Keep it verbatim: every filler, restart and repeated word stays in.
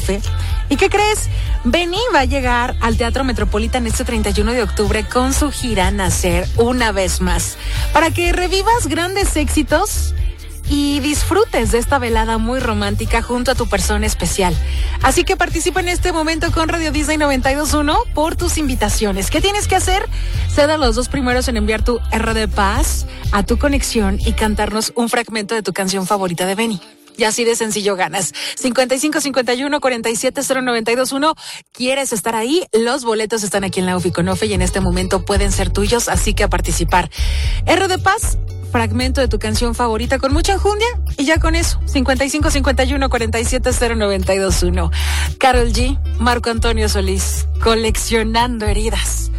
Nofe. ¿Y qué crees? Benny va a llegar al Teatro Metropolitan este treinta y uno de octubre con su gira Nacer una vez más, para que revivas grandes éxitos y disfrutes de esta velada muy romántica junto a tu persona especial. Así que participa en este momento con Radio Disney noventa y dos punto uno por tus invitaciones. ¿Qué tienes que hacer? Ser los dos primeros en enviar tu R de Paz a tu conexión y cantarnos un fragmento de tu canción favorita de Benny. Y así de sencillo ganas. cincuenta y cinco cincuenta y uno cuarenta y siete cero noventa y dos uno. ¿Quieres estar ahí? Los boletos están aquí en la UFI Conofe y en este momento pueden ser tuyos, así que a participar. R de Paz, fragmento de tu canción favorita con mucha enjundia y ya con eso. cincuenta y cinco cincuenta y uno cuarenta y siete cero noventa y dos uno. Karol G, Marco Antonio Solís, Coleccionando Heridas.